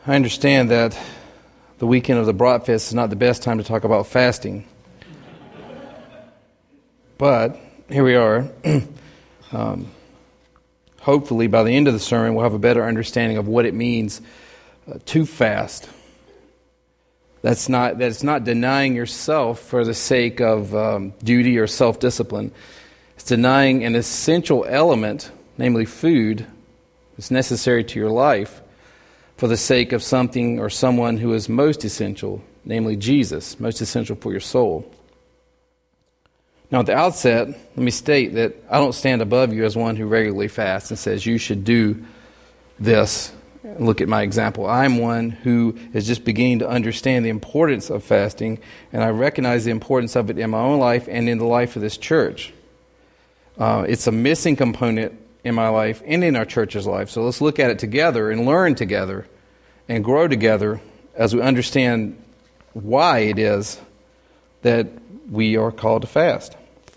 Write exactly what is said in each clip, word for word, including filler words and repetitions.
I understand that the weekend of the Bratfest is not the best time to talk about fasting. But here we are. um, hopefully by the end of the sermon we'll have a better understanding of what it means uh, to fast. That's not that's not denying yourself for the sake of um, duty or self-discipline. It's denying an essential element, namely food, that's necessary to your life for the sake of something or someone who is most essential, namely Jesus, most essential for your soul. Now, at the outset, let me state that I don't stand above you as one who regularly fasts and says you should do this. Look at my example. I'm one who is just beginning to understand the importance of fasting, and I recognize the importance of it in my own life and in the life of this church. Uh, it's a missing component in my life and in our church's life. So let's look at it together and learn together and grow together as we understand why it is that we are called to fast.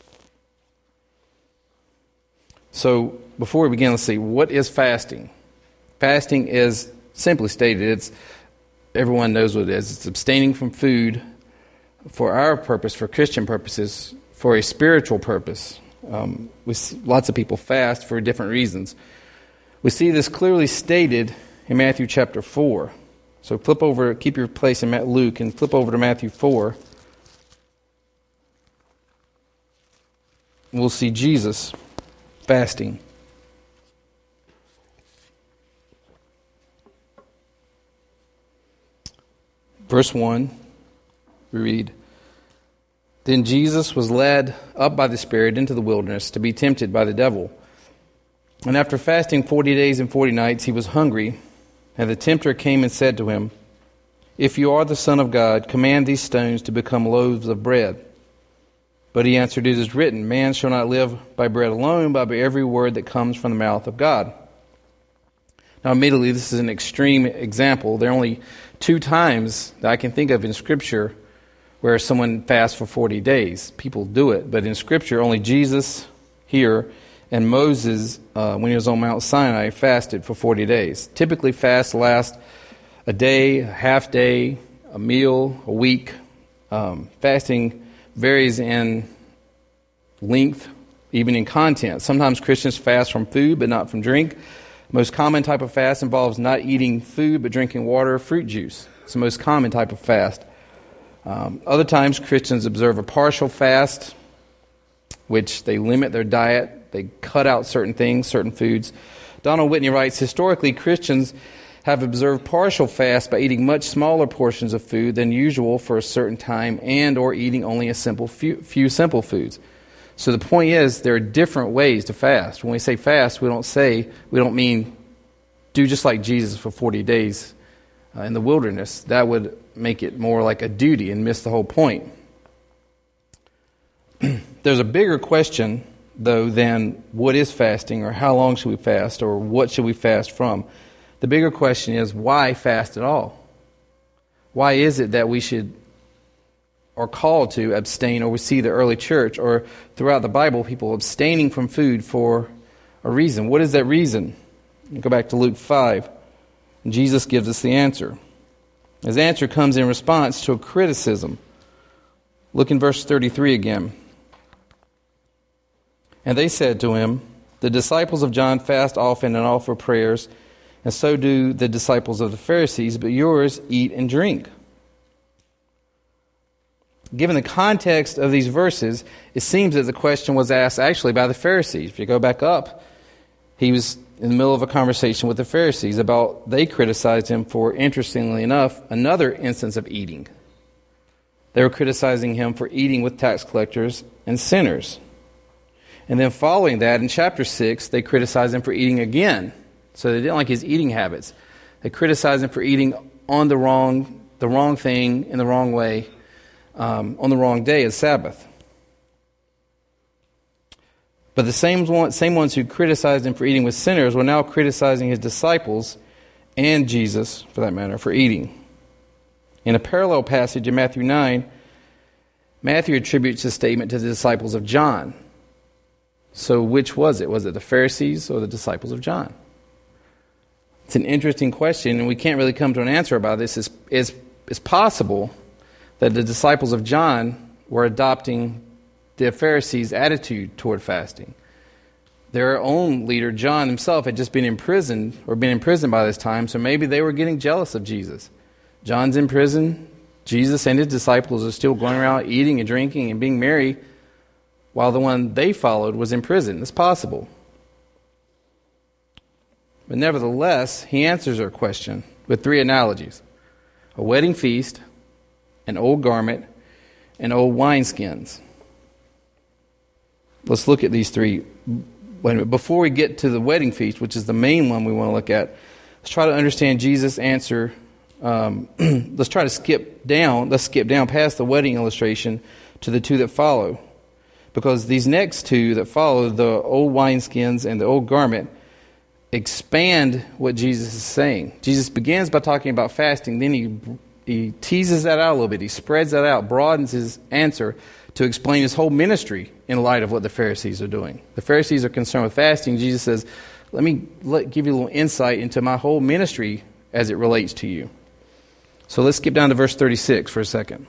So before we begin, let's see, what is fasting? Fasting is, simply stated, it's everyone knows what it is. It's abstaining from food for our purpose, for Christian purposes, for a spiritual purpose. Um, we see lots of people fast for different reasons. We see this clearly stated in Matthew chapter four. So flip over, keep your place in Luke, and flip over to Matthew four. We'll see Jesus fasting. Verse one, we read, "Then Jesus was led up by the Spirit into the wilderness to be tempted by the devil. And after fasting forty days and forty nights, he was hungry. And the tempter came and said to him, 'If you are the Son of God, command these stones to become loaves of bread.' But he answered, 'It is written, man shall not live by bread alone, but by every word that comes from the mouth of God.'" Now, immediately, this is an extreme example. There are only two times that I can think of in Scripture where someone fasts for forty days. People do it, but in Scripture, only Jesus here and Moses, uh, when he was on Mount Sinai, fasted for forty days. Typically, fasts last a day, a half day, a meal, a week. Um, fasting varies in length, even in content. Sometimes Christians fast from food, but not from drink. The most common type of fast involves not eating food, but drinking water or fruit juice. It's the most common type of fast. Um, other times, Christians observe a partial fast, which they limit their diet. They cut out certain things, certain foods. Donald Whitney writes, "Historically, Christians have observed partial fast by eating much smaller portions of food than usual for a certain time and or eating only a simple few, few simple foods." So the point is, there are different ways to fast. When we say fast, we don't say, we don't mean do just like Jesus for forty days uh, in the wilderness. That would make it more like a duty and miss the whole point. There's a bigger question, though, than what is fasting or how long should we fast or what should we fast from. The bigger question is, why fast at all? Why is it that we should are called to abstain, or we see the early church or throughout the Bible people abstaining from food for a reason? What is that reason? Go back to Luke five. And Jesus gives us the answer. His answer comes in response to a criticism. Look in verse thirty-three again. "And they said to him, 'The disciples of John fast often and offer prayers, and so do the disciples of the Pharisees, but yours eat and drink.'" Given the context of these verses, it seems that the question was asked actually by the Pharisees. If you go back up, he was in the middle of a conversation with the Pharisees about, they criticized him for, interestingly enough, another instance of eating. They were criticizing him for eating with tax collectors and sinners. And then following that, in chapter six, they criticized him for eating again. So they didn't like his eating habits. They criticized him for eating on the wrong, the wrong thing in the wrong way, um, on the wrong day as Sabbath. But the same, one, same ones who criticized him for eating with sinners were now criticizing his disciples and Jesus, for that matter, for eating. In a parallel passage in Matthew nine, Matthew attributes this statement to the disciples of John. So which was it? Was it the Pharisees or the disciples of John? It's an interesting question, and we can't really come to an answer about this. It's, it's, it's possible that the disciples of John were adopting the Pharisees' attitude toward fasting. Their own leader, John himself, had just been imprisoned or been imprisoned by this time, so maybe they were getting jealous of Jesus. John's in prison. Jesus and his disciples are still going around eating and drinking and being merry, while the one they followed was in prison. It's possible. But nevertheless, he answers our question with three analogies: a wedding feast, an old garment, and old wineskins. Let's look at these three. Wait a minute. Before we get to the wedding feast, which is the main one we want to look at, let's try to understand Jesus' answer. Um, let's try to skip down. Let's skip down past the wedding illustration to the two that follow, because these next two that follow, the old wineskins and the old garment, expand what Jesus is saying. Jesus begins by talking about fasting, then he he teases that out a little bit. He spreads that out, broadens his answer to explain his whole ministry in light of what the Pharisees are doing. The Pharisees are concerned with fasting. Jesus says, let me let, give you a little insight into my whole ministry as it relates to you. So let's skip down to verse thirty-six for a second.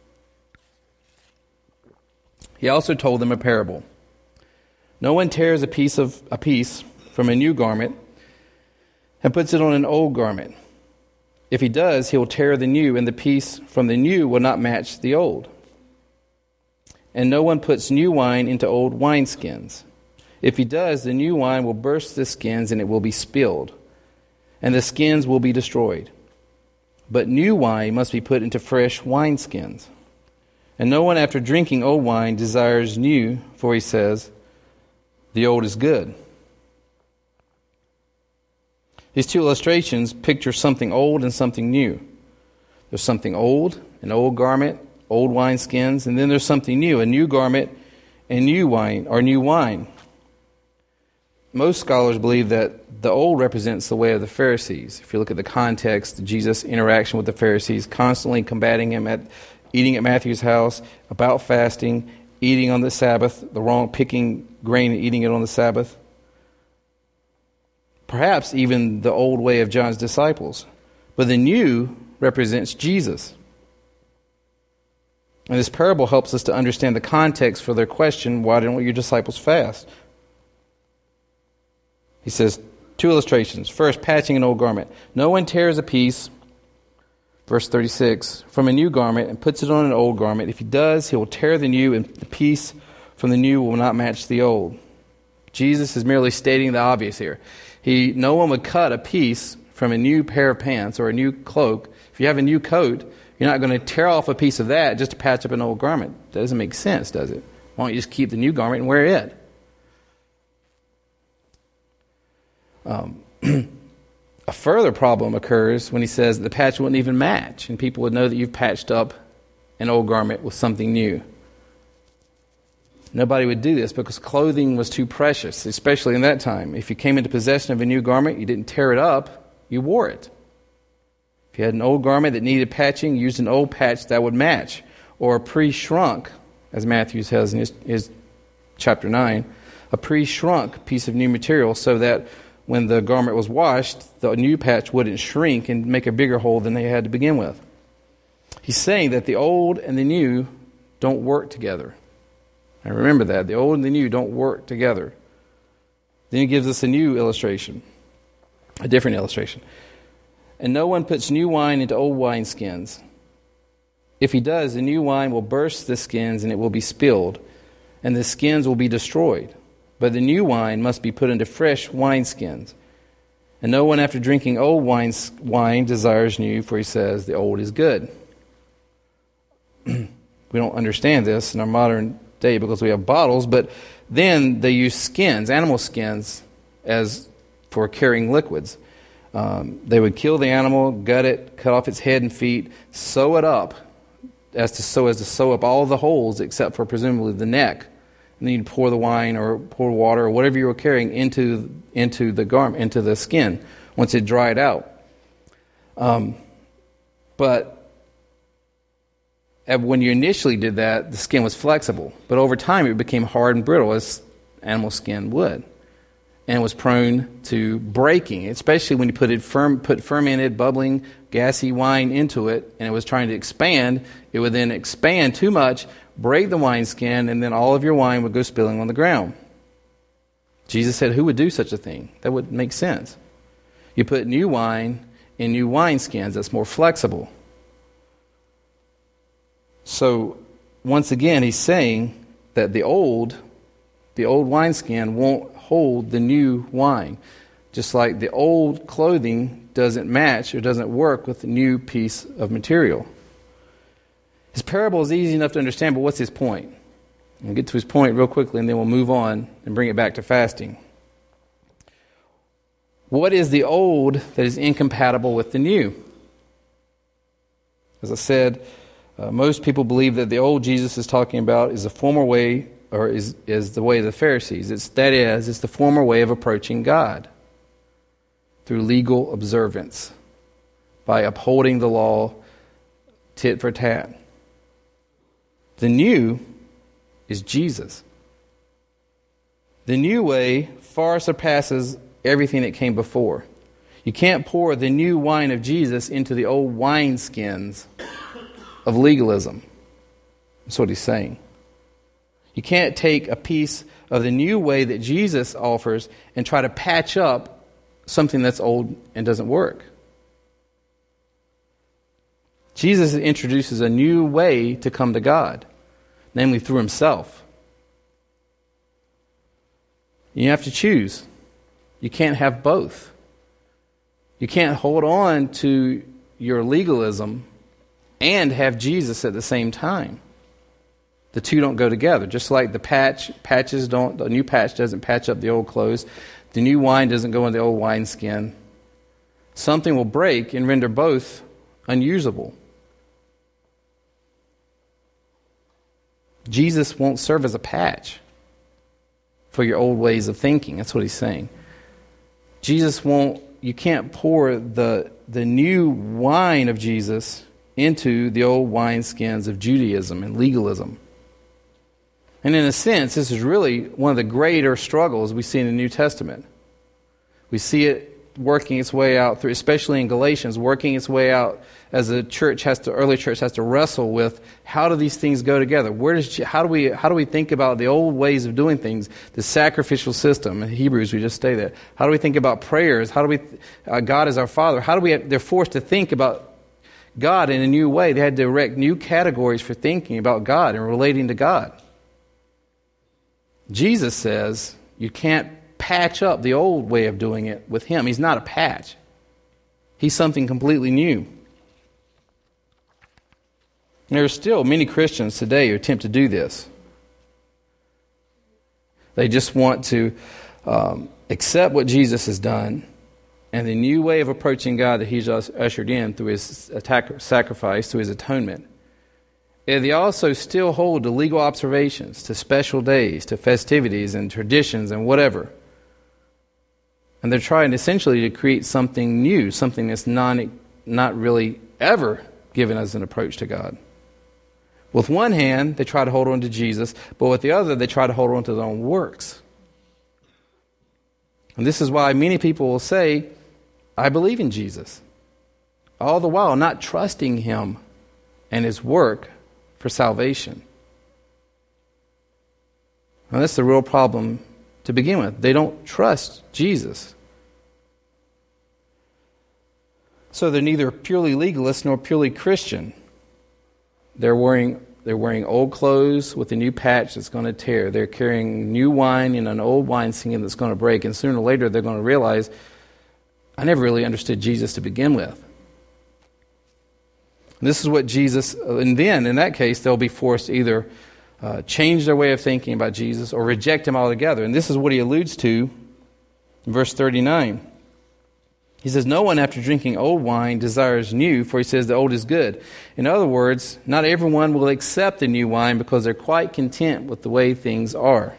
He also told them a parable. No one tears a piece of a piece from a new garment and puts it on an old garment. If he does, he will tear the new, and the piece from the new will not match the old. And no one puts new wine into old wineskins. If he does, the new wine will burst the skins, and it will be spilled, and the skins will be destroyed. But new wine must be put into fresh wineskins. And no one, after drinking old wine, desires new, for he says, the old is good. These two illustrations picture something old and something new. There's something old, an old garment, old wineskins, and then there's something new, a new garment and new wine, or new wine. Most scholars believe that the old represents the way of the Pharisees. If you look at the context, Jesus' interaction with the Pharisees, constantly combating him at eating at Matthew's house, about fasting, eating on the Sabbath, the wrong picking grain and eating it on the Sabbath. Perhaps even the old way of John's disciples. But the new represents Jesus. And this parable helps us to understand the context for their question, why don't your disciples fast? He says, two illustrations. First, patching an old garment. No one tears a piece, verse thirty-six, from a new garment and puts it on an old garment. If he does, he will tear the new, and the piece from the new will not match the old. Jesus is merely stating the obvious here. He, no one would cut a piece from a new pair of pants or a new cloak. If you have a new coat, you're not going to tear off a piece of that just to patch up an old garment. That doesn't make sense, does it? Why don't you just keep the new garment and wear it? Um, a further problem occurs when he says the patch wouldn't even match, and people would know that you've patched up an old garment with something new. Nobody would do this because clothing was too precious, especially in that time. If you came into possession of a new garment, you didn't tear it up, you wore it. If you had an old garment that needed patching, you used an old patch that would match. Or a pre-shrunk, as Matthew says in his, his chapter nine, a pre-shrunk piece of new material so that when the garment was washed, the new patch wouldn't shrink and make a bigger hole than they had to begin with. He's saying that the old and the new don't work together. And remember that. The old and the new don't work together. Then he gives us a new illustration. A different illustration. And no one puts new wine into old wineskins. If he does, the new wine will burst the skins and it will be spilled, and the skins will be destroyed. But the new wine must be put into fresh wineskins. And no one after drinking old wine, wine desires new, for he says, the old is good. We don't understand this in our modern day because we have bottles, but then they use skins, animal skins, as for carrying liquids. Um, they would kill the animal, gut it, cut off its head and feet, sew it up as to so as to sew up all the holes except for presumably the neck. And then you'd pour the wine or pour water or whatever you were carrying into into the garment, into the skin once it dried out. Um, but when you initially did that, the skin was flexible. But over time, it became hard and brittle, as animal skin would. and was prone to breaking, especially when you put it firm, put fermented, bubbling, gassy wine into it, and it was trying to expand. It would then expand too much, break the wineskin, and then all of your wine would go spilling on the ground. Jesus said, who would do such a thing? That would make sense. You put new wine in new wineskins that's more flexible. So, once again, he's saying that the old, the old wineskin won't hold the new wine. Just like the old clothing doesn't match or doesn't work with the new piece of material. His parable is easy enough to understand, but what's his point? We'll get to his point real quickly, and then we'll move on and bring it back to fasting. What is the old that is incompatible with the new? As I said, uh, most people believe that the old Jesus is talking about is a former way, or is, is the way of the Pharisees. It's, that is, it's the former way of approaching God through legal observance, by upholding the law tit for tat. The new is Jesus. The new way far surpasses everything that came before. You can't pour the new wine of Jesus into the old wineskins of legalism. That's what he's saying. You can't take a piece of the new way that Jesus offers and try to patch up something that's old and doesn't work. Jesus introduces a new way to come to God, namely through himself. You have to choose. You can't have both. You can't hold on to your legalism and have Jesus at the same time. The two don't go together. Just like the patch, patches don't, the new patch doesn't patch up the old clothes. The new wine doesn't go in the old wineskin. Something will break and render both unusable. Jesus won't serve as a patch for your old ways of thinking. That's what he's saying. Jesus won't, you can't pour the, the new wine of Jesus into the old wineskins of Judaism and legalism. And in a sense, this is really one of the greater struggles we see in the New Testament. We see it working its way out through, especially in Galatians, working its way out as the church has to, early church has to wrestle with how do these things go together? Where does how do we how do we think about the old ways of doing things, the sacrificial system? In Hebrews, we just say that. How do we think about prayers? How do we uh, God is our Father? How do we? They're forced to think about God in a new way. They had to erect new categories for thinking about God and relating to God. Jesus says you can't patch up the old way of doing it with him. He's not a patch. He's something completely new. There are still many Christians today who attempt to do this. They just want to um, accept what Jesus has done and the new way of approaching God that he's ushered in through his attack, sacrifice, through his atonement. And they also still hold to legal observations, to special days, to festivities and traditions and whatever. And they're trying essentially to create something new, something that's non, not really ever given as an approach to God. With one hand, they try to hold on to Jesus, but with the other, they try to hold on to their own works. And this is why many people will say, I believe in Jesus, all the while not trusting him and his work for salvation. Now, that's the real problem to begin with. They don't trust Jesus. So they're neither purely legalist nor purely Christian. They're wearing they're wearing old clothes with a new patch that's going to tear. They're carrying new wine in an old wineskin that's going to break. And sooner or later they're going to realize, I never really understood Jesus to begin with. And this is what Jesus, and then in that case they'll be forced to either uh, change their way of thinking about Jesus or reject him altogether. And this is what he alludes to in verse thirty-nine. He says, no one after drinking old wine desires new, for he says the old is good. In other words, not everyone will accept the new wine because they're quite content with the way things are.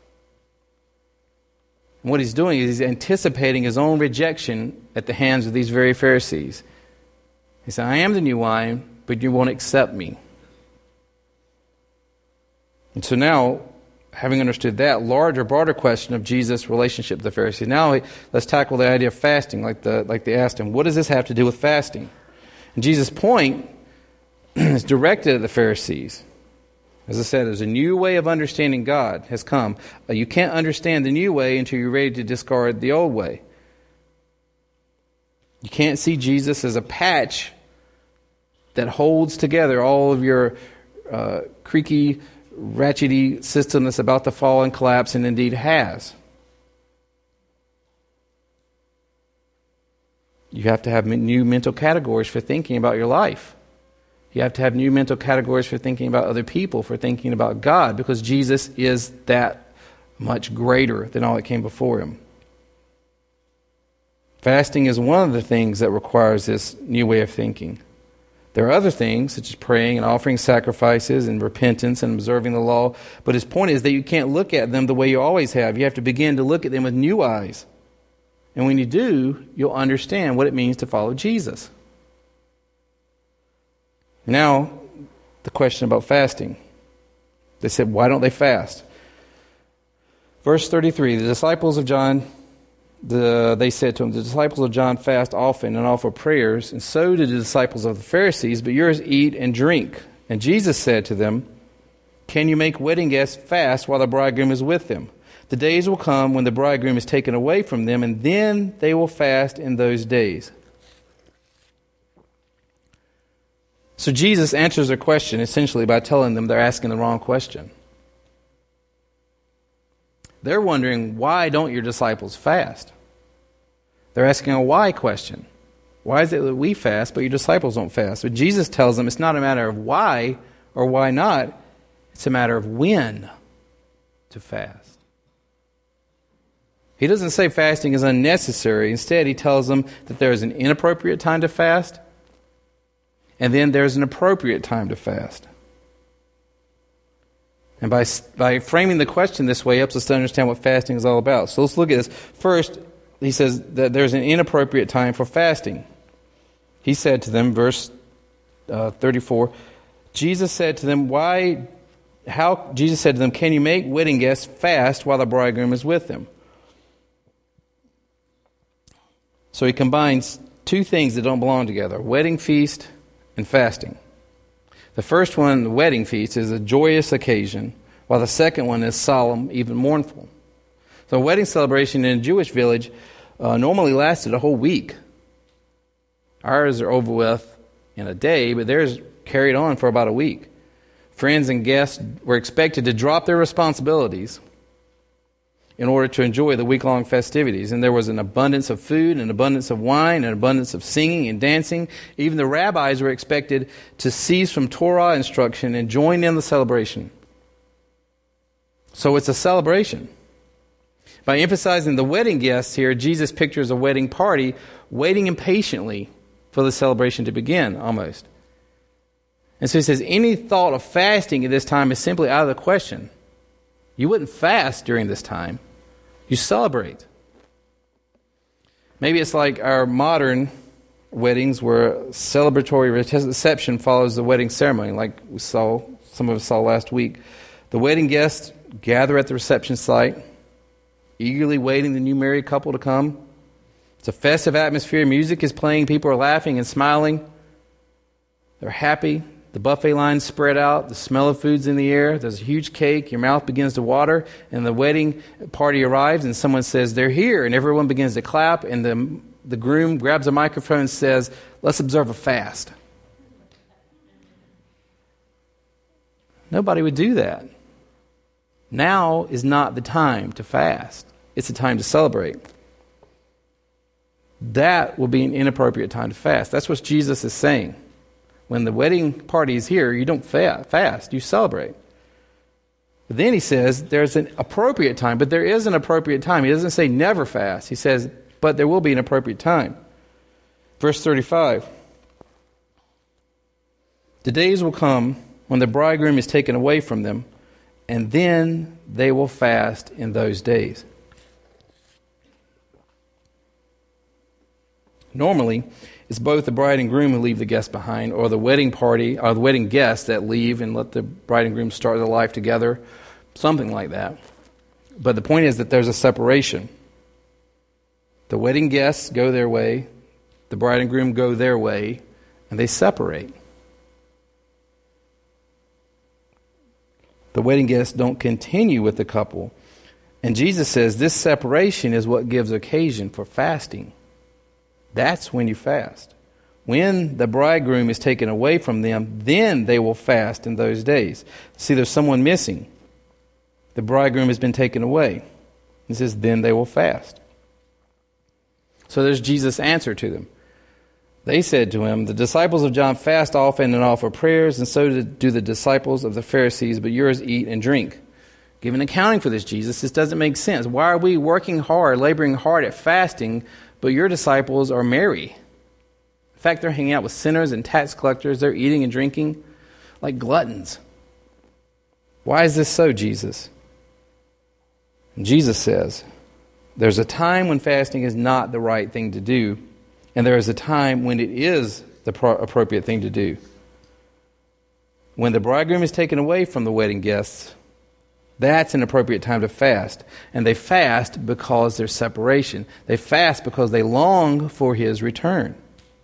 And what he's doing is he's anticipating his own rejection at the hands of these very Pharisees. He said, I am the new wine, but you won't accept me. And so now, having understood that larger, broader question of Jesus' relationship to the Pharisees, now let's tackle the idea of fasting, like the like they asked him. What does this have to do with fasting? And Jesus' point is directed at the Pharisees. As I said, there's a new way of understanding God has come. Uh, you can't understand the new way until you're ready to discard the old way. You can't see Jesus as a patch that holds together all of your uh, creaky, ratchety system that's about to fall and collapse, and indeed has. You have to have new mental categories for thinking about your life. You have to have new mental categories for thinking about other people, for thinking about God, because Jesus is that much greater than all that came before him. Fasting is one of the things that requires this new way of thinking. There are other things, such as praying and offering sacrifices and repentance and observing the law, but his point is that you can't look at them the way you always have. You have to begin to look at them with new eyes. And when you do, you'll understand what it means to follow Jesus. Now, the question about fasting. They said, why don't they fast? Verse thirty-three, the disciples of John, the, they said to him, the disciples of John fast often and offer prayers, and so did the disciples of the Pharisees, but yours eat and drink. And Jesus said to them, can you make wedding guests fast while the bridegroom is with them? The days will come when the bridegroom is taken away from them, and then they will fast in those days. So Jesus answers their question essentially by telling them they're asking the wrong question. They're wondering, why don't your disciples fast? They're asking a why question. Why is it that we fast, but your disciples don't fast? But Jesus tells them it's not a matter of why or why not. It's a matter of when to fast. He doesn't say fasting is unnecessary. Instead, he tells them that there is an inappropriate time to fast, and then there's an appropriate time to fast. And by by framing the question this way, helps us to understand what fasting is all about. So let's look at this. First, he says that there's an inappropriate time for fasting. He said to them, verse uh, thirty-four, Jesus said to them, "Why? How?" Jesus said to them, "Can you make wedding guests fast while the bridegroom is with them?" So he combines two things that don't belong together: wedding feast and fasting. The first one, the wedding feast, is a joyous occasion, while the second one is solemn, even mournful. So a wedding celebration in a Jewish village uh, normally lasted a whole week. Ours are over with in a day, but theirs carried on for about a week. Friends and guests were expected to drop their responsibilities in order to enjoy the week-long festivities. And there was an abundance of food, an abundance of wine, an abundance of singing and dancing. Even the rabbis were expected to cease from Torah instruction and join in the celebration. So it's a celebration. By emphasizing the wedding guests here, Jesus pictures a wedding party waiting impatiently for the celebration to begin, almost. And so he says, any thought of fasting at this time is simply out of the question. You wouldn't fast during this time. You celebrate. Maybe it's like our modern weddings where celebratory reception follows the wedding ceremony, like we saw, some of us saw last week. The wedding guests gather at the reception site, eagerly waiting the new married couple to come. It's a festive atmosphere. Music is playing. People are laughing and smiling. They're happy. The buffet line's spread out. The smell of food's in the air. There's a huge cake. Your mouth begins to water. And the wedding party arrives and someone says, they're here. And everyone begins to clap. And the, the groom grabs a microphone and says, let's observe a fast. Nobody would do that. Now is not the time to fast. It's a time to celebrate. That will be an inappropriate time to fast. That's what Jesus is saying. When the wedding party is here, you don't fast, you celebrate. But then he says there's an appropriate time, but there is an appropriate time. He doesn't say never fast. He says, but there will be an appropriate time. Verse thirty-five. The days will come when the bridegroom is taken away from them, and then they will fast in those days. Normally, it's both the bride and groom who leave the guests behind, or the wedding party, or the wedding guests that leave and let the bride and groom start their life together. Something like that. But the point is that there's a separation. The wedding guests go their way, the bride and groom go their way, and they separate. The wedding guests don't continue with the couple. And Jesus says this separation is what gives occasion for fasting. That's when you fast. When the bridegroom is taken away from them, then they will fast in those days. See, there's someone missing. The bridegroom has been taken away. He says, then they will fast. So there's Jesus' answer to them. They said to him, the disciples of John fast often and offer prayers, and so do the disciples of the Pharisees, but yours eat and drink. Give an accounting for this, Jesus. This doesn't make sense. Why are we working hard, laboring hard at fasting, but your disciples are merry? In fact, they're hanging out with sinners and tax collectors. They're eating and drinking like gluttons. Why is this so, Jesus? And Jesus says, there's a time when fasting is not the right thing to do, and there is a time when it is the pro- appropriate thing to do. When the bridegroom is taken away from the wedding guests, that's an appropriate time to fast. And they fast because there's separation. They fast because they long for his return.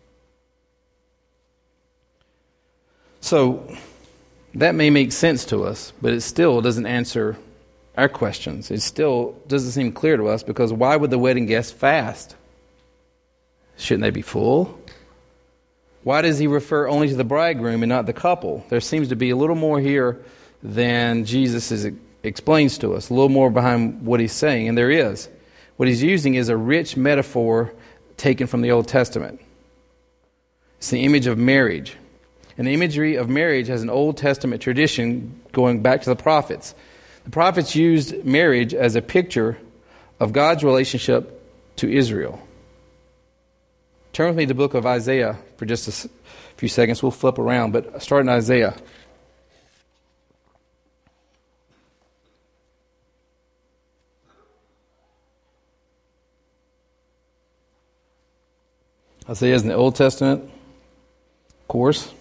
So, that may make sense to us, but it still doesn't answer our questions. It still doesn't seem clear to us, because why would the wedding guests fast? Shouldn't they be full? Why does he refer only to the bridegroom and not the couple? There seems to be a little more here than Jesus is explains to us, a little more behind what he's saying, and there is. What he's using is a rich metaphor taken from the Old Testament. It's the image of marriage. And the imagery of marriage has an Old Testament tradition going back to the prophets. The prophets used marriage as a picture of God's relationship to Israel. Turn with me to the book of Isaiah for just a few seconds. We'll flip around, but start in Isaiah. Isaiah is in the Old Testament, of course.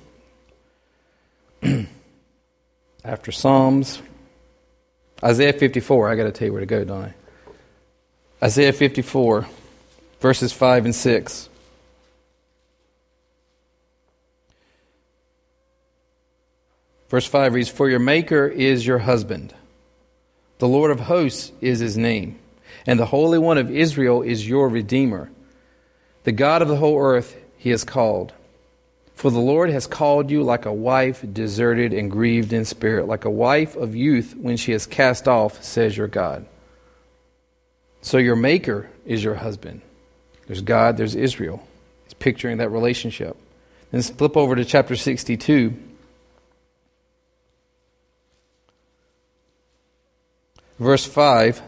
After Psalms. Isaiah fifty-four. I got to tell you where to go, don't I? Isaiah fifty-four, verses five and six. Verse five reads, for your Maker is your husband. The Lord of hosts is his name. And the Holy One of Israel is your Redeemer. The God of the whole earth he is called. For the Lord has called you like a wife deserted and grieved in spirit, like a wife of youth when she is cast off, says your God. So your Maker is your husband. There's God, there's Israel. He's picturing that relationship. Then flip over to chapter sixty-two. Verse five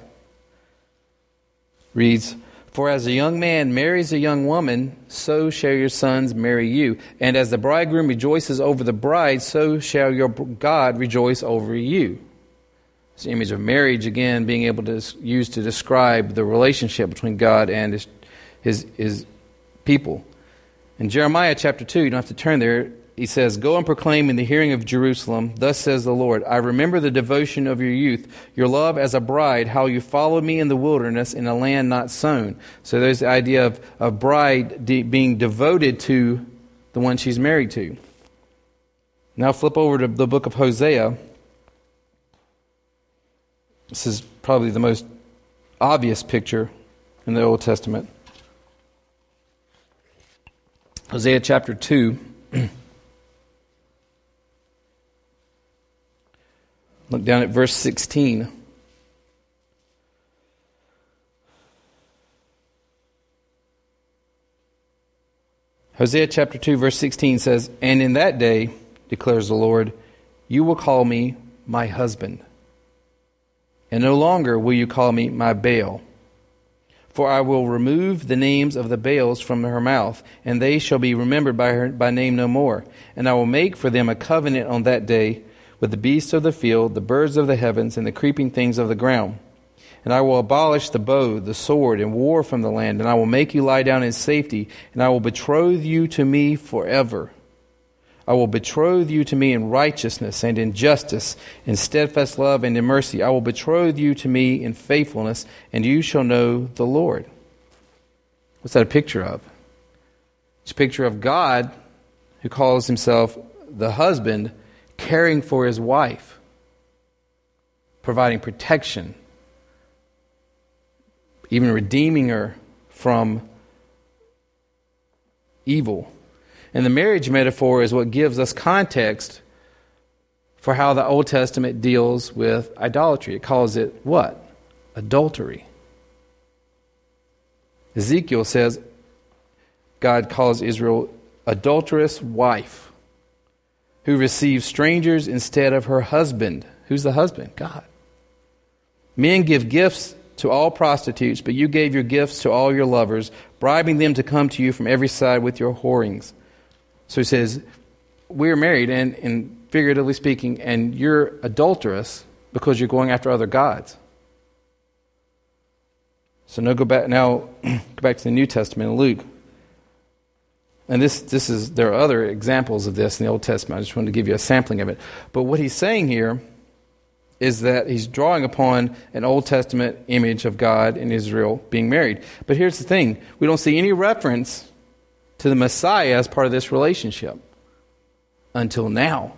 reads, for as a young man marries a young woman, so shall your sons marry you. And as the bridegroom rejoices over the bride, so shall your God rejoice over you. It's the image of marriage, again, being able to use to describe the relationship between God and his, his, his people. In Jeremiah chapter two, you don't have to turn there, he says, go and proclaim in the hearing of Jerusalem, thus says the Lord, I remember the devotion of your youth, your love as a bride, how you followed me in the wilderness in a land not sown. So there's the idea of a bride de- being devoted to the one she's married to. Now flip over to the book of Hosea. This is probably the most obvious picture in the Old Testament. Hosea chapter two. Look down at verse sixteen. Hosea chapter two, verse sixteen says, and in that day, declares the Lord, you will call me my husband, and no longer will you call me my Baal. For I will remove the names of the Baals from her mouth, and they shall be remembered by her by name no more. And I will make for them a covenant on that day with the beasts of the field, the birds of the heavens, and the creeping things of the ground. And I will abolish the bow, the sword, and war from the land, and I will make you lie down in safety, and I will betroth you to me forever. I will betroth you to me in righteousness and in justice, in steadfast love and in mercy. I will betroth you to me in faithfulness, and you shall know the Lord. What's that a picture of? It's a picture of God, who calls himself the husband, caring for his wife, providing protection, even redeeming her from evil. And the marriage metaphor is what gives us context for how the Old Testament deals with idolatry. It calls it what? Adultery. Ezekiel says God calls Israel adulterous wife who receives strangers instead of her husband. Who's the husband? God. Men give gifts to all prostitutes, but you gave your gifts to all your lovers, bribing them to come to you from every side with your whorings. So he says, we're married, and, and figuratively speaking, and you're adulterous because you're going after other gods. So now go back. Now go back to the New Testament in Luke, and this this is there are other examples of this in the Old Testament. I just wanted to give you a sampling of it. But what he's saying here is that he's drawing upon an Old Testament image of God and Israel being married. But here's the thing: we don't see any reference to the Messiah as part of this relationship until now.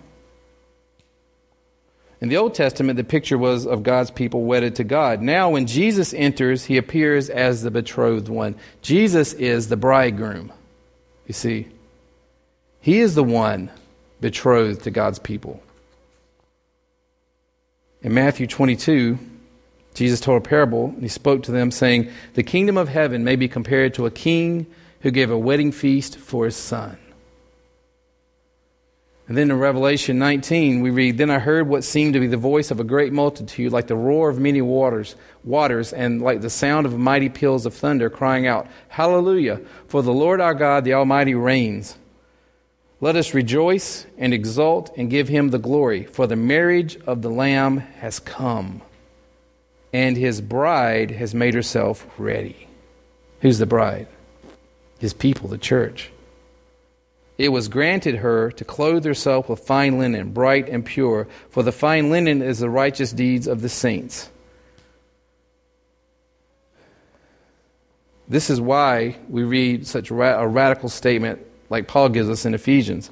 In the Old Testament, the picture was of God's people wedded to God. Now, when Jesus enters, he appears as the betrothed one. Jesus is the bridegroom. You see, he is the one betrothed to God's people. In Matthew twenty-two, Jesus told a parable, and he spoke to them, saying, "The kingdom of heaven may be compared to a king who gave a wedding feast for his son." And then in Revelation nineteen, we read, "Then I heard what seemed to be the voice of a great multitude, like the roar of many waters, waters, and like the sound of mighty peals of thunder, crying out, 'Hallelujah! For the Lord our God, the Almighty, reigns. Let us rejoice and exult and give him the glory, for the marriage of the Lamb has come, and his bride has made herself ready.'" Who's the bride? His people, the church. "It was granted her to clothe herself with fine linen, bright and pure, for the fine linen is the righteous deeds of the saints." This is why we read such a radical statement like Paul gives us in Ephesians,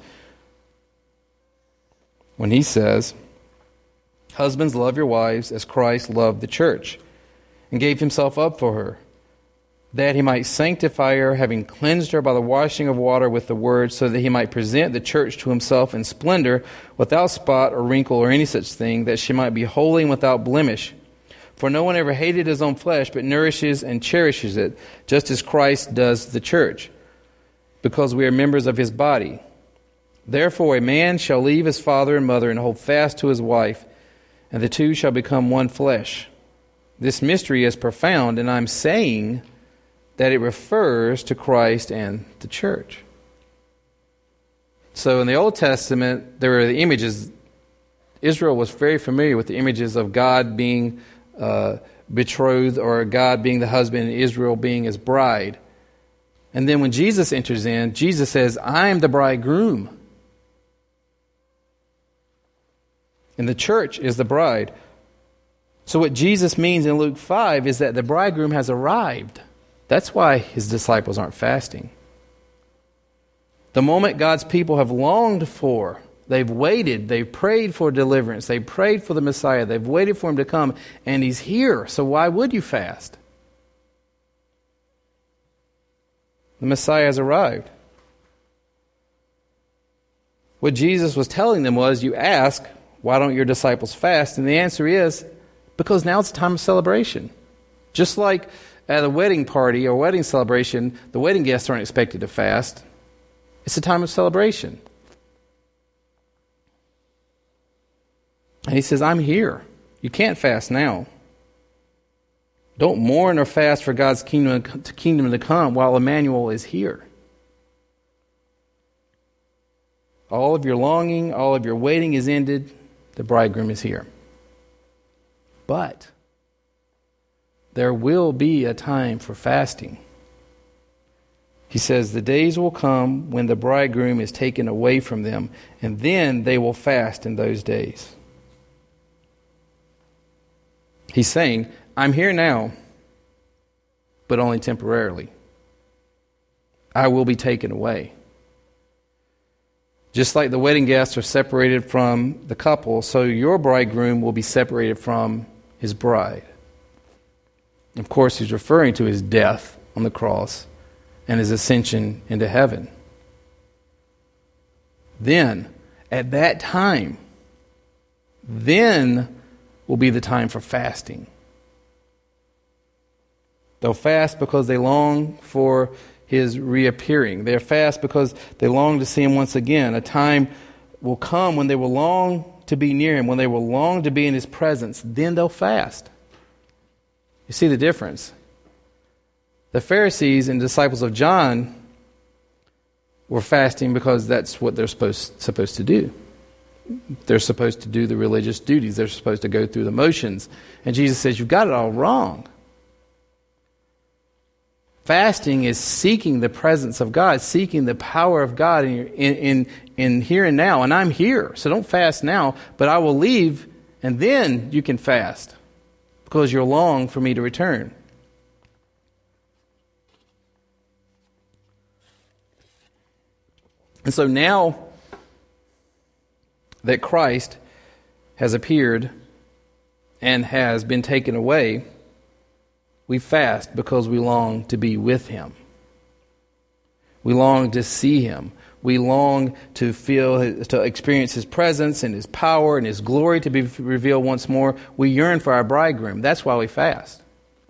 when he says, "Husbands, love your wives as Christ loved the church and gave himself up for her, that he might sanctify her, having cleansed her by the washing of water with the word, so that he might present the church to himself in splendor, without spot or wrinkle or any such thing, that she might be holy and without blemish. For no one ever hated his own flesh, but nourishes and cherishes it, just as Christ does the church, because we are members of his body. Therefore a man shall leave his father and mother and hold fast to his wife, and the two shall become one flesh. This mystery is profound, and I'm saying that it refers to Christ and the church." So in the Old Testament, there were the images. Israel was very familiar with the images of God being uh, betrothed, or God being the husband and Israel being his bride. And then when Jesus enters in, Jesus says, "I am the bridegroom." And the church is the bride. So what Jesus means in Luke five is that the bridegroom has arrived. That's why his disciples aren't fasting. The moment God's people have longed for, they've waited, they've prayed for deliverance, they've prayed for the Messiah, they've waited for him to come, and he's here. So why would you fast? The Messiah has arrived. What Jesus was telling them was, you ask, why don't your disciples fast? And the answer is, because now it's a time of celebration. Just like at a wedding party or wedding celebration, the wedding guests aren't expected to fast. It's a time of celebration. And he says, I'm here. You can't fast now. Don't mourn or fast for God's kingdom to kingdom to come while Emmanuel is here. All of your longing, all of your waiting is ended. The bridegroom is here. But there will be a time for fasting. He says, the days will come when the bridegroom is taken away from them, and then they will fast in those days. He's saying, I'm here now, but only temporarily. I will be taken away. Just like the wedding guests are separated from the couple, so your bridegroom will be separated from his bride. Of course, he's referring to his death on the cross and his ascension into heaven. Then, at that time, then will be the time for fasting. They'll fast because they long for his reappearing. They're fast because they long to see him once again. A time will come when they will long to be near him, when they will long to be in his presence. Then they'll fast. You see the difference? The Pharisees and disciples of John were fasting because that's what they're supposed, supposed to do. They're supposed to do the religious duties. They're supposed to go through the motions. And Jesus says, you've got it all wrong. Fasting is seeking the presence of God, seeking the power of God in, in, in, in here and now. And I'm here, so don't fast now, but I will leave, and then you can fast because you're long for me to return. And so now that Christ has appeared and has been taken away, we fast because we long to be with him. We long to see him. We long to feel, to experience his presence and his power and his glory to be revealed once more. We yearn for our bridegroom. That's why we fast.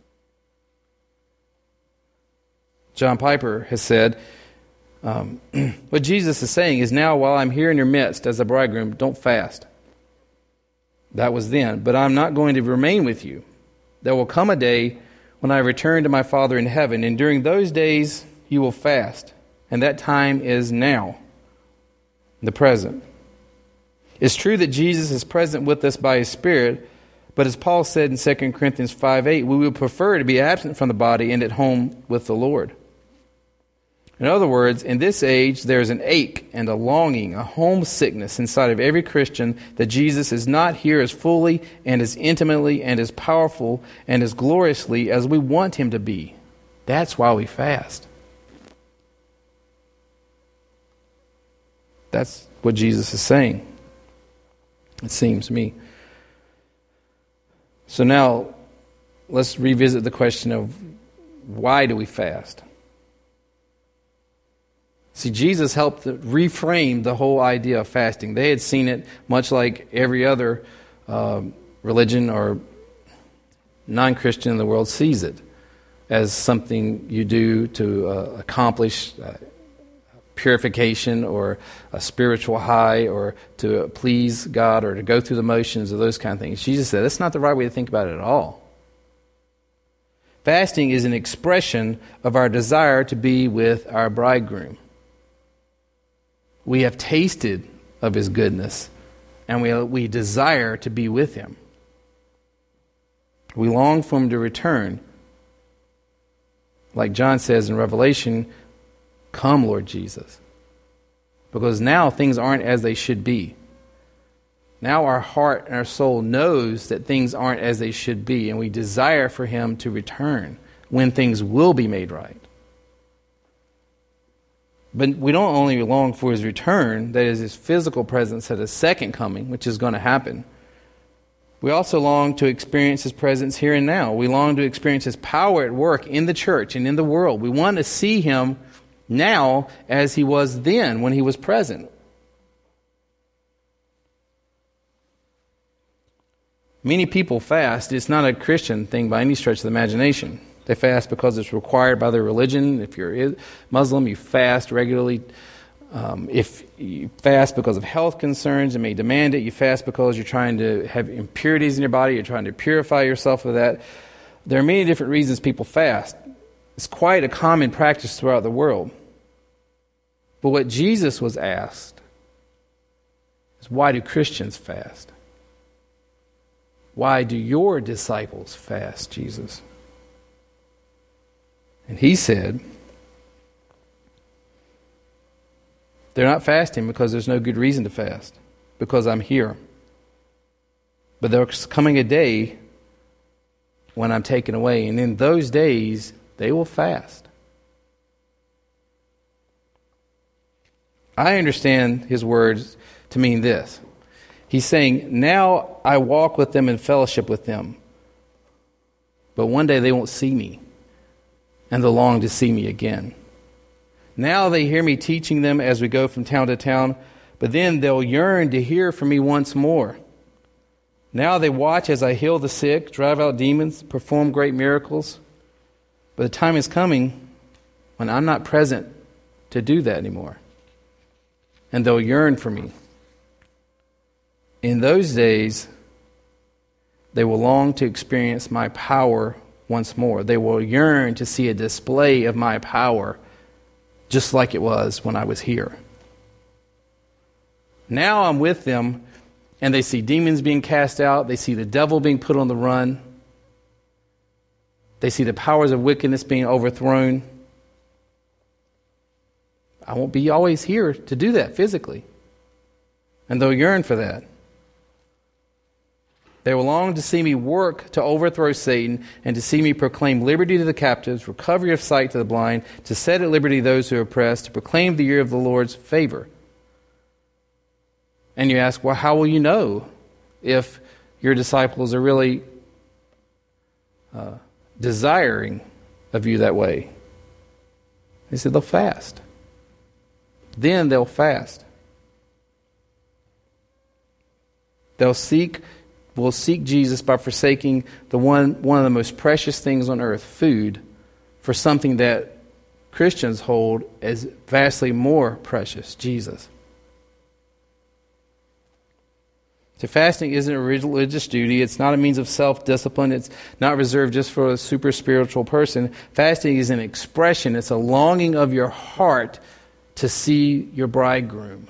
John Piper has said, um, what Jesus is saying is, now while I'm here in your midst as a bridegroom, don't fast. That was then. But I'm not going to remain with you. There will come a day when I return to my Father in heaven, and during those days you will fast. And that time is now, the present. It's true that Jesus is present with us by his Spirit, but as Paul said in Second Corinthians five eight, we would prefer to be absent from the body and at home with the Lord. In other words, in this age, there's an ache and a longing, a homesickness inside of every Christian that Jesus is not here as fully and as intimately and as powerful and as gloriously as we want him to be. That's why we fast. That's what Jesus is saying, it seems to me. So now, let's revisit the question of why do we fast? See, Jesus helped reframe the whole idea of fasting. They had seen it much like every other uh, religion or non-Christian in the world sees it, as something you do to uh, accomplish uh, purification or a spiritual high or to please God or to go through the motions of those kind of things. Jesus said that's not the right way to think about it at all. Fasting is an expression of our desire to be with our bridegroom. We have tasted of his goodness, and we, we desire to be with him. We long for him to return. Like John says in Revelation, come, Lord Jesus. Because now things aren't as they should be. Now our heart and our soul knows that things aren't as they should be, and we desire for him to return when things will be made right. But we don't only long for his return, that is his physical presence at his second coming, which is going to happen. We also long to experience his presence here and now. We long to experience his power at work in the church and in the world. We want to see him now as he was then when he was present. Many people fast. It's not a Christian thing by any stretch of the imagination. They fast because it's required by their religion. If you're Muslim, you fast regularly. Um, if you fast because of health concerns and may demand it, you fast because you're trying to have impurities in your body, you're trying to purify yourself of that. There are many different reasons people fast. It's quite a common practice throughout the world. But what Jesus was asked is, why do Christians fast? Why do your disciples fast, Jesus? And he said, They're not fasting because there's no good reason to fast, because I'm here. But there's coming a day when I'm taken away, and in those days, they will fast. I understand his words to mean this. He's saying, now I walk with them and fellowship with them, but one day they won't see me, and they'll long to see me again. Now they hear me teaching them as we go from town to town, but then they'll yearn to hear from me once more. Now they watch as I heal the sick, drive out demons, perform great miracles. But the time is coming when I'm not present to do that anymore. And they'll yearn for me. In those days, they will long to experience my power once more. They will yearn to see a display of my power, just like it was when I was here. Now I'm with them, and they see demons being cast out. They see the devil being put on the run. They see the powers of wickedness being overthrown. I won't be always here to do that physically. And they'll yearn for that. They will long to see me work to overthrow Satan and to see me proclaim liberty to the captives, recovery of sight to the blind, to set at liberty those who are oppressed, to proclaim the year of the Lord's favor. And you ask, well, how will you know if your disciples are really uh, desiring of you that way? He said they'll fast. Then they'll fast. They'll seek, will seek Jesus by forsaking the one, one of the most precious things on earth, food, for something that Christians hold as vastly more precious, Jesus. So fasting isn't a religious duty. It's not a means of self-discipline. It's not reserved just for a super spiritual person. Fasting is an expression. It's a longing of your heart to see your bridegroom.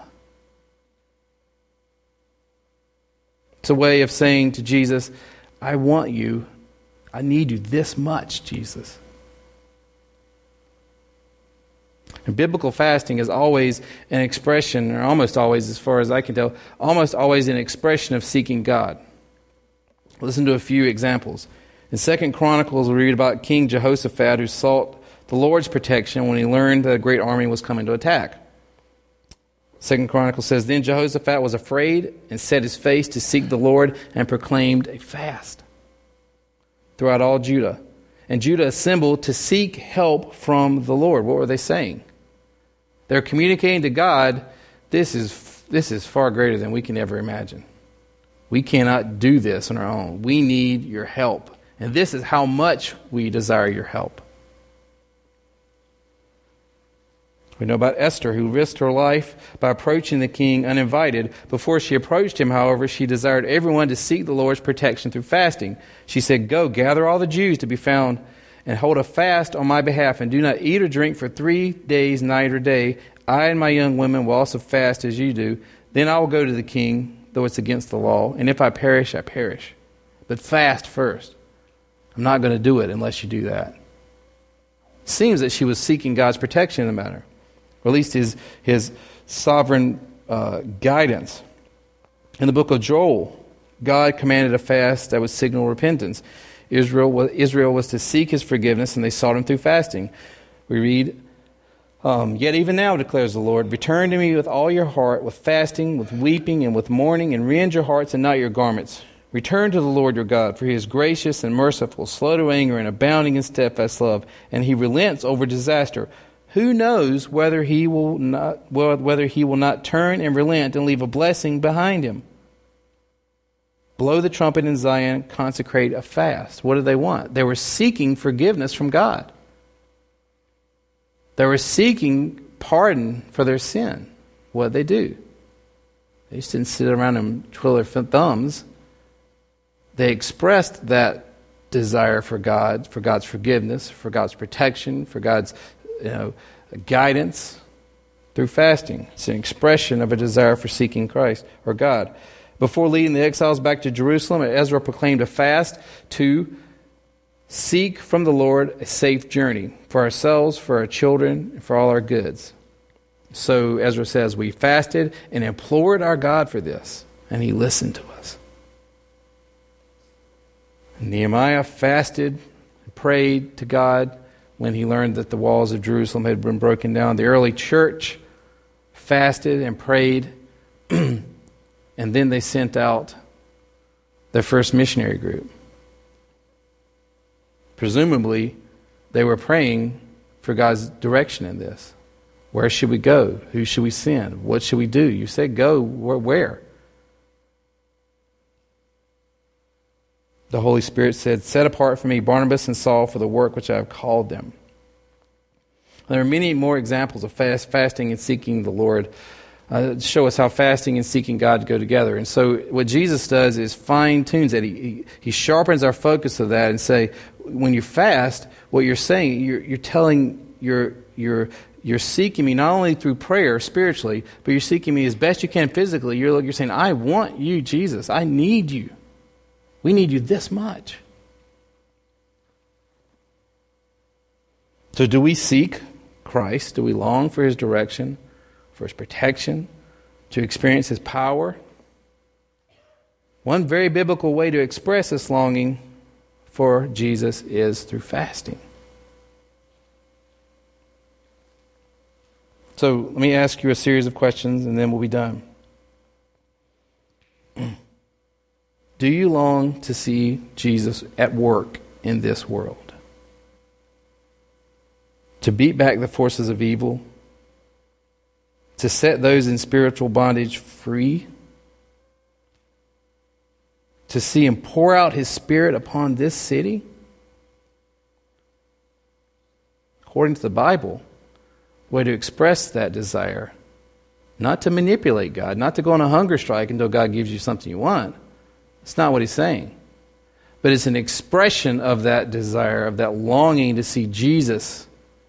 It's a way of saying to Jesus, I want you. I need you this much, Jesus. And biblical fasting is always an expression, or almost always, as far as I can tell, almost always an expression of seeking God. Listen to a few examples. In Second Chronicles, we read about King Jehoshaphat, who sought the Lord's protection when he learned that a great army was coming to attack. Second Chronicles says, Then Jehoshaphat was afraid and set his face to seek the Lord and proclaimed a fast throughout all Judah. And Judah assembled to seek help from the Lord. What were they saying? They're communicating to God, this is this is far greater than we can ever imagine. We cannot do this on our own. We need your help. And this is how much we desire your help. We know about Esther, who risked her life by approaching the king uninvited. Before she approached him, however, she desired everyone to seek the Lord's protection through fasting. She said, Go, gather all the Jews to be found and hold a fast on my behalf, and do not eat or drink for three days, night or day. I and my young women will also fast as you do. Then I will go to the king, though it's against the law. And if I perish, I perish. But fast first. I'm not going to do it unless you do that. It seems that she was seeking God's protection in the matter, or at least his, his sovereign uh, guidance. In the book of Joel, God commanded a fast that would signal repentance. Israel was, Israel was to seek his forgiveness, and they sought him through fasting. We read, um, Yet even now, declares the Lord, return to me with all your heart, with fasting, with weeping, and with mourning, and rend your hearts and not your garments. Return to the Lord your God, for he is gracious and merciful, slow to anger, and abounding in steadfast love, and he relents over disaster. Who knows whether he will not whether he will not turn and relent and leave a blessing behind him? Blow the trumpet in Zion, consecrate a fast. What did they want? They were seeking forgiveness from God. They were seeking pardon for their sin. What did they do? They just didn't sit around and twiddle their thumbs. They expressed that desire for God, for God's forgiveness, for God's protection, for God's you know, guidance through fasting. It's an expression of a desire for seeking Christ or God. Before leading the exiles back to Jerusalem, Ezra proclaimed a fast to seek from the Lord a safe journey for ourselves, for our children, and for all our goods. So Ezra says, we fasted and implored our God for this, and he listened to us. Nehemiah fasted and prayed to God when he learned that the walls of Jerusalem had been broken down. The early church fasted and prayed, and then they sent out their first missionary group. Presumably, they were praying for God's direction in this. Where should we go? Who should we send? What should we do? You said go. Where? The Holy Spirit said, set apart for me Barnabas and Saul for the work which I have called them. There are many more examples of fast, fasting and seeking the Lord uh, to show us how fasting and seeking God go together. And so what Jesus does is fine-tunes it. He, he, he sharpens our focus of that and say, when you fast, what you're saying, you're, you're telling, you're, you're, you're seeking me not only through prayer spiritually, but you're seeking me as best you can physically. You're, you're saying, I want you, Jesus. I need you. We need you this much. So do we seek Christ? Do we long for his direction, for his protection, to experience his power? One very biblical way to express this longing for Jesus is through fasting. So let me ask you a series of questions and then we'll be done. Do you long to see Jesus at work in this world? To beat back the forces of evil? To set those in spiritual bondage free? To see him pour out his Spirit upon this city? According to the Bible, the way to express that desire, not to manipulate God, not to go on a hunger strike until God gives you something you want. It's not what he's saying. But it's an expression of that desire, of that longing to see Jesus.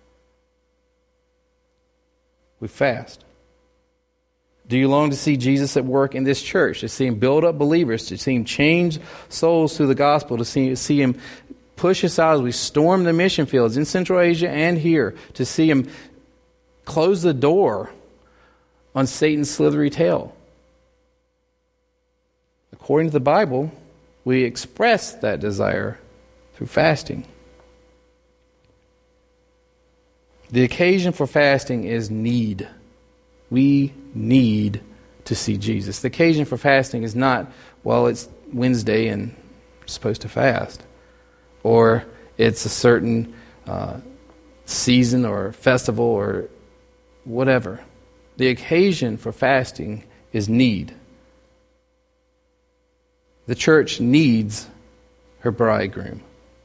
We fast. Do you long to see Jesus at work in this church? To see him build up believers, to see him change souls through the gospel, to see, see him push us out as we storm the mission fields in Central Asia and here, to see him close the door on Satan's slithery tail. According to the Bible, we express that desire through fasting. The occasion for fasting is need. We need to see Jesus. The occasion for fasting is not, well, it's Wednesday and I'm supposed to fast. Or it's a certain uh, season or festival or whatever. The occasion for fasting is need. The church needs her bridegroom.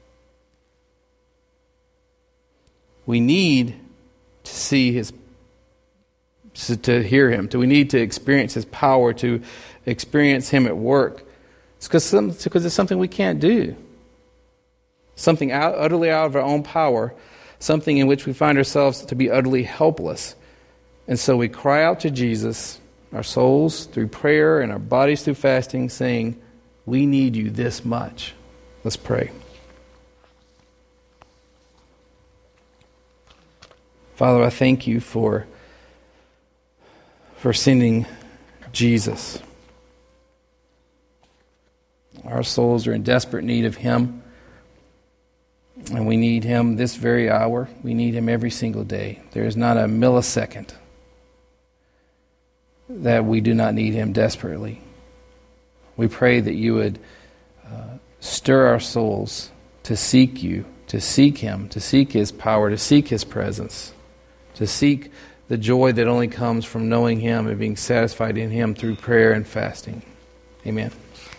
We need to see his, to hear him. Do we need to experience his power, to experience him at work? It's because it's because it's something we can't do. Something out, utterly out of our own power. Something in which we find ourselves to be utterly helpless. And so we cry out to Jesus, our souls through prayer and our bodies through fasting, saying, we need you this much. Let's pray. Father, I thank you for, for sending Jesus. Our souls are in desperate need of him. And we need him this very hour. We need him every single day. There is not a millisecond that we do not need him desperately. We pray that you would uh, stir our souls to seek you, to seek him, to seek his power, to seek his presence, to seek the joy that only comes from knowing him and being satisfied in him through prayer and fasting. Amen.